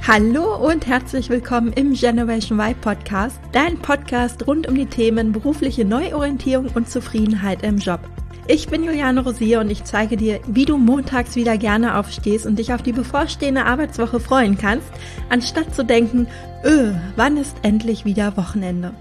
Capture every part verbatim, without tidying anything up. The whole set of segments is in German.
Hallo und herzlich willkommen im Generation Y Podcast, dein Podcast rund um die Themen berufliche Neuorientierung und Zufriedenheit im Job. Ich bin Juliane Rosier und ich zeige dir, wie du montags wieder gerne aufstehst und dich auf die bevorstehende Arbeitswoche freuen kannst, anstatt zu denken, öh, wann ist endlich wieder Wochenende?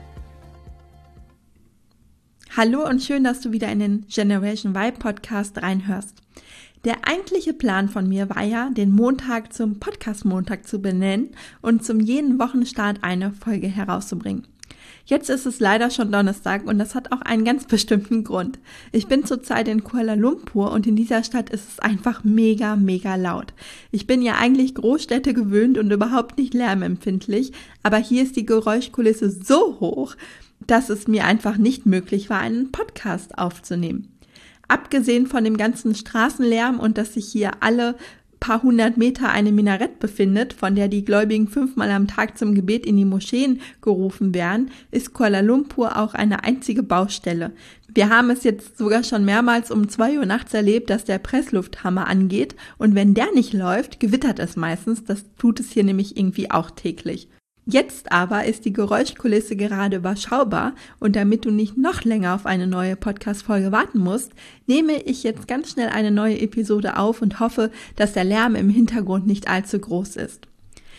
Hallo und schön, dass du wieder in den Generation Y Podcast reinhörst. Der eigentliche Plan von mir war ja, den Montag zum Podcast-Montag zu benennen und zum jeden Wochenstart eine Folge herauszubringen. Jetzt ist es leider schon Donnerstag und das hat auch einen ganz bestimmten Grund. Ich bin zurzeit in Kuala Lumpur und in dieser Stadt ist es einfach mega, mega laut. Ich bin ja eigentlich Großstädte gewöhnt und überhaupt nicht lärmempfindlich, aber hier ist die Geräuschkulisse so hoch, dass es mir einfach nicht möglich war, einen Podcast aufzunehmen. Abgesehen von dem ganzen Straßenlärm und dass sich hier alle paar hundert Meter eine Minarett befindet, von der die Gläubigen fünfmal am Tag zum Gebet in die Moscheen gerufen werden, ist Kuala Lumpur auch eine einzige Baustelle. Wir haben es jetzt sogar schon mehrmals um zwei Uhr nachts erlebt, dass der Presslufthammer angeht und wenn der nicht läuft, gewittert es meistens, das tut es hier nämlich irgendwie auch täglich. Jetzt aber ist die Geräuschkulisse gerade überschaubar und damit du nicht noch länger auf eine neue Podcast-Folge warten musst, nehme ich jetzt ganz schnell eine neue Episode auf und hoffe, dass der Lärm im Hintergrund nicht allzu groß ist.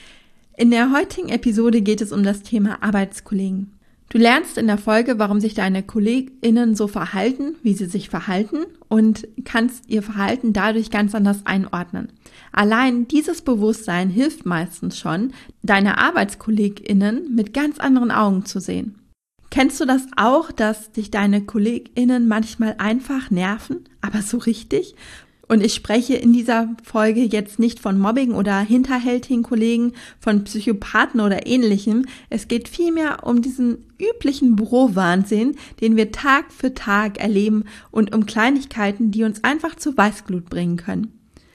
In der heutigen Episode geht es um das Thema Arbeitskollegen. Du lernst in der Folge, warum sich deine KollegInnen so verhalten, wie sie sich verhalten und kannst ihr Verhalten dadurch ganz anders einordnen. Allein dieses Bewusstsein hilft meistens schon, deine ArbeitskollegInnen mit ganz anderen Augen zu sehen. Kennst du das auch, dass dich deine KollegInnen manchmal einfach nerven, aber so richtig? Und ich spreche in dieser Folge jetzt nicht von Mobbing oder hinterhältigen Kollegen, von Psychopathen oder Ähnlichem. Es geht vielmehr um diesen üblichen Bürowahnsinn, den wir Tag für Tag erleben und um Kleinigkeiten, die uns einfach zu Weißglut bringen können.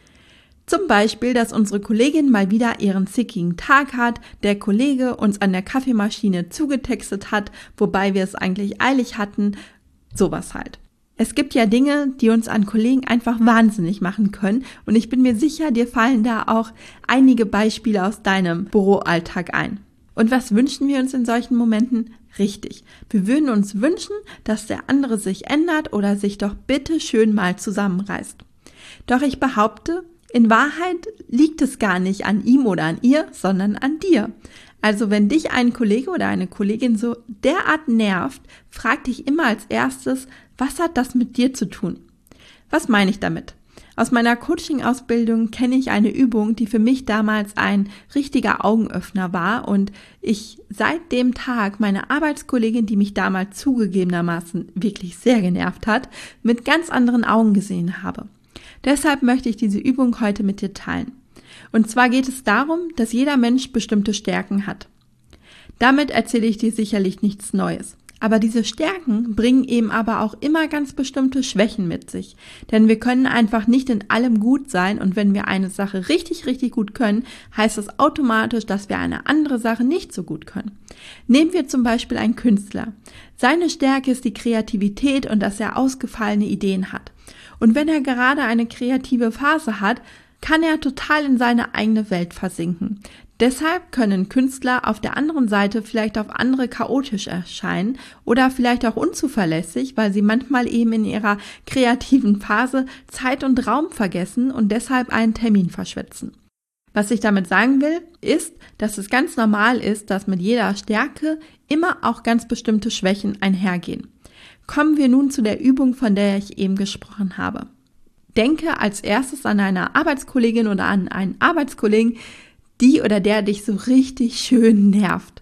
Zum Beispiel, dass unsere Kollegin mal wieder ihren zickigen Tag hat, der Kollege uns an der Kaffeemaschine zugetextet hat, wobei wir es eigentlich eilig hatten, sowas halt. Es gibt ja Dinge, die uns an Kollegen einfach wahnsinnig machen können und ich bin mir sicher, dir fallen da auch einige Beispiele aus deinem Büroalltag ein. Und was wünschen wir uns in solchen Momenten? Richtig, wir würden uns wünschen, dass der andere sich ändert oder sich doch bitte schön mal zusammenreißt. Doch ich behaupte, in Wahrheit liegt es gar nicht an ihm oder an ihr, sondern an dir. Also wenn dich ein Kollege oder eine Kollegin so derart nervt, frag dich immer als erstes, was hat das mit dir zu tun? Was meine ich damit? Aus meiner Coaching-Ausbildung kenne ich eine Übung, die für mich damals ein richtiger Augenöffner war und ich seit dem Tag meine Arbeitskollegin, die mich damals zugegebenermaßen wirklich sehr genervt hat, mit ganz anderen Augen gesehen habe. Deshalb möchte ich diese Übung heute mit dir teilen. Und zwar geht es darum, dass jeder Mensch bestimmte Stärken hat. Damit erzähle ich dir sicherlich nichts Neues. Aber diese Stärken bringen eben aber auch immer ganz bestimmte Schwächen mit sich. Denn wir können einfach nicht in allem gut sein und wenn wir eine Sache richtig, richtig gut können, heißt das automatisch, dass wir eine andere Sache nicht so gut können. Nehmen wir zum Beispiel einen Künstler. Seine Stärke ist die Kreativität und dass er ausgefallene Ideen hat. Und wenn er gerade eine kreative Phase hat, kann er total in seine eigene Welt versinken. Deshalb können Künstler auf der anderen Seite vielleicht auf andere chaotisch erscheinen oder vielleicht auch unzuverlässig, weil sie manchmal eben in ihrer kreativen Phase Zeit und Raum vergessen und deshalb einen Termin verschwätzen. Was ich damit sagen will, ist, dass es ganz normal ist, dass mit jeder Stärke immer auch ganz bestimmte Schwächen einhergehen. Kommen wir nun zu der Übung, von der ich eben gesprochen habe. Denke als erstes an eine Arbeitskollegin oder an einen Arbeitskollegen, die oder der dich so richtig schön nervt.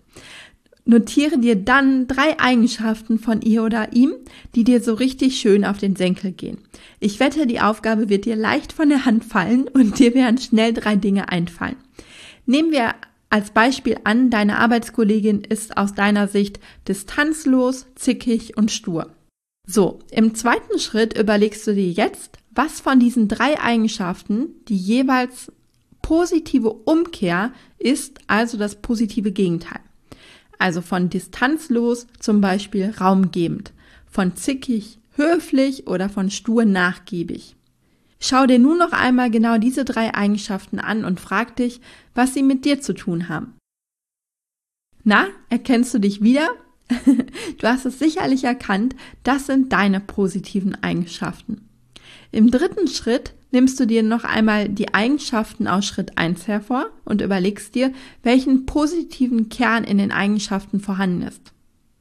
Notiere dir dann drei Eigenschaften von ihr oder ihm, die dir so richtig schön auf den Senkel gehen. Ich wette, die Aufgabe wird dir leicht von der Hand fallen und dir werden schnell drei Dinge einfallen. Nehmen wir als Beispiel an, deine Arbeitskollegin ist aus deiner Sicht distanzlos, zickig und stur. So, im zweiten Schritt überlegst du dir jetzt, was von diesen drei Eigenschaften die jeweils positive Umkehr ist, also das positive Gegenteil. Also von distanzlos zum Beispiel raumgebend, von zickig höflich oder von stur nachgiebig. Schau dir nun noch einmal genau diese drei Eigenschaften an und frag dich, was sie mit dir zu tun haben. Na, erkennst du dich wieder? Du hast es sicherlich erkannt, das sind deine positiven Eigenschaften. Im dritten Schritt nimmst du dir noch einmal die Eigenschaften aus Schritt eins hervor und überlegst dir, welchen positiven Kern in den Eigenschaften vorhanden ist.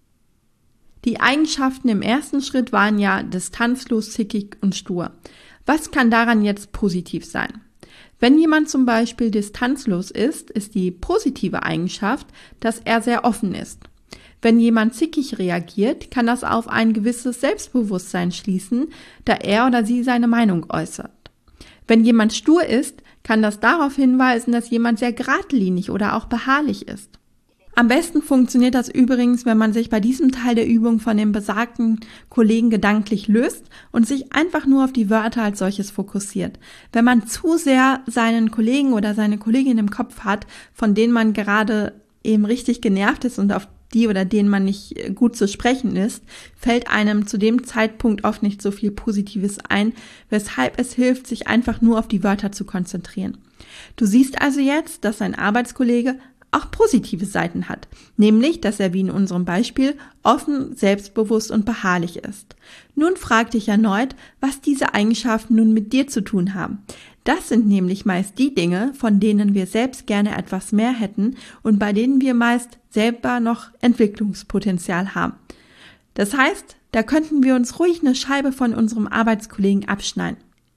Die Eigenschaften im ersten Schritt waren ja distanzlos, zickig und stur. Was kann daran jetzt positiv sein? Wenn jemand zum Beispiel distanzlos ist, ist die positive Eigenschaft, dass er sehr offen ist. Wenn jemand zickig reagiert, kann das auf ein gewisses Selbstbewusstsein schließen, da er oder sie seine Meinung äußert. Wenn jemand stur ist, kann das darauf hinweisen, dass jemand sehr geradlinig oder auch beharrlich ist. Am besten funktioniert das übrigens, wenn man sich bei diesem Teil der Übung von dem besagten Kollegen gedanklich löst und sich einfach nur auf die Wörter als solches fokussiert. Wenn man zu sehr seinen Kollegen oder seine Kollegin im Kopf hat, von denen man gerade eben richtig genervt ist und auf die oder denen man nicht gut zu sprechen ist, fällt einem zu dem Zeitpunkt oft nicht so viel Positives ein, weshalb es hilft, sich einfach nur auf die Wörter zu konzentrieren. Du siehst also jetzt, dass ein Arbeitskollege auch positive Seiten hat, nämlich, dass er wie in unserem Beispiel offen, selbstbewusst und beharrlich ist. Nun frag dich erneut, was diese Eigenschaften nun mit dir zu tun haben. Das sind nämlich meist die Dinge, von denen wir selbst gerne etwas mehr hätten und bei denen wir meist selber noch Entwicklungspotenzial haben. Das heißt, da könnten wir uns ruhig eine Scheibe von unserem Arbeitskollegen abschneiden.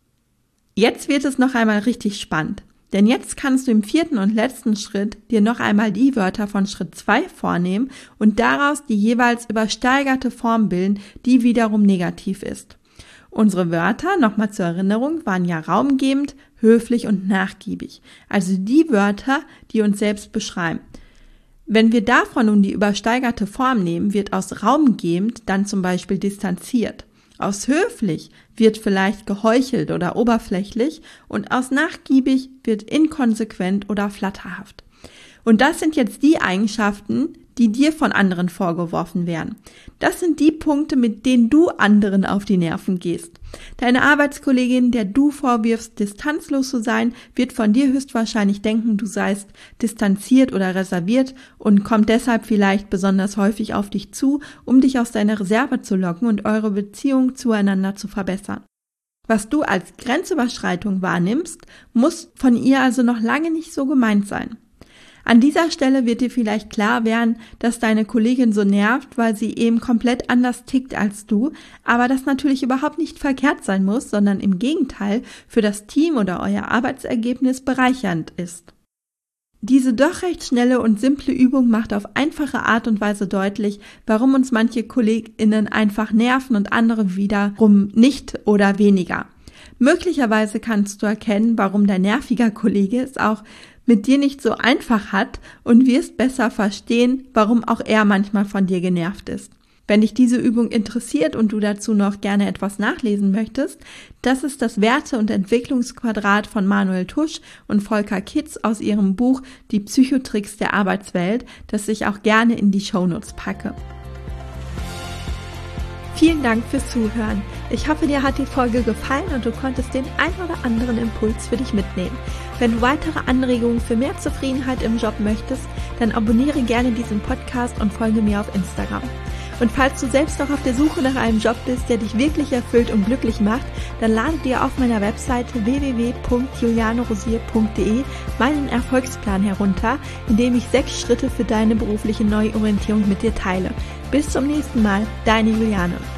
Jetzt wird es noch einmal richtig spannend. Denn jetzt kannst du im vierten und letzten Schritt dir noch einmal die Wörter von Schritt zwei vornehmen und daraus die jeweils übersteigerte Form bilden, die wiederum negativ ist. Unsere Wörter, nochmal zur Erinnerung, waren ja raumgebend, höflich und nachgiebig. Also die Wörter, die uns selbst beschreiben. Wenn wir davon nun die übersteigerte Form nehmen, wird aus raumgebend dann zum Beispiel distanziert. Aus höflich wird vielleicht geheuchelt oder oberflächlich und aus nachgiebig wird inkonsequent oder flatterhaft. Und das sind jetzt die Eigenschaften, die dir von anderen vorgeworfen werden. Das sind die Punkte, mit denen du anderen auf die Nerven gehst. Deine Arbeitskollegin, der du vorwirfst, distanzlos zu sein, wird von dir höchstwahrscheinlich denken, du seist distanziert oder reserviert und kommt deshalb vielleicht besonders häufig auf dich zu, um dich aus deiner Reserve zu locken und eure Beziehung zueinander zu verbessern. Was du als Grenzüberschreitung wahrnimmst, muss von ihr also noch lange nicht so gemeint sein. An dieser Stelle wird dir vielleicht klar werden, dass deine Kollegin so nervt, weil sie eben komplett anders tickt als du, aber das natürlich überhaupt nicht verkehrt sein muss, sondern im Gegenteil für das Team oder euer Arbeitsergebnis bereichernd ist. Diese doch recht schnelle und simple Übung macht auf einfache Art und Weise deutlich, warum uns manche KollegInnen einfach nerven und andere wiederum nicht oder weniger. Möglicherweise kannst du erkennen, warum dein nerviger Kollege es auch mit dir nicht so einfach hat und wirst besser verstehen, warum auch er manchmal von dir genervt ist. Wenn dich diese Übung interessiert und du dazu noch gerne etwas nachlesen möchtest, das ist das Werte- und Entwicklungsquadrat von Manuel Tusch und Volker Kitz aus ihrem Buch Die Psychotricks der Arbeitswelt, das ich auch gerne in die Shownotes packe. Vielen Dank fürs Zuhören. Ich hoffe, dir hat die Folge gefallen und du konntest den ein oder anderen Impuls für dich mitnehmen. Wenn du weitere Anregungen für mehr Zufriedenheit im Job möchtest, dann abonniere gerne diesen Podcast und folge mir auf Instagram. Und falls du selbst noch auf der Suche nach einem Job bist, der dich wirklich erfüllt und glücklich macht, dann lade dir auf meiner Webseite w w w punkt juliane rosier punkt d e meinen Erfolgsplan herunter, in dem ich sechs Schritte für deine berufliche Neuorientierung mit dir teile. Bis zum nächsten Mal, deine Juliane.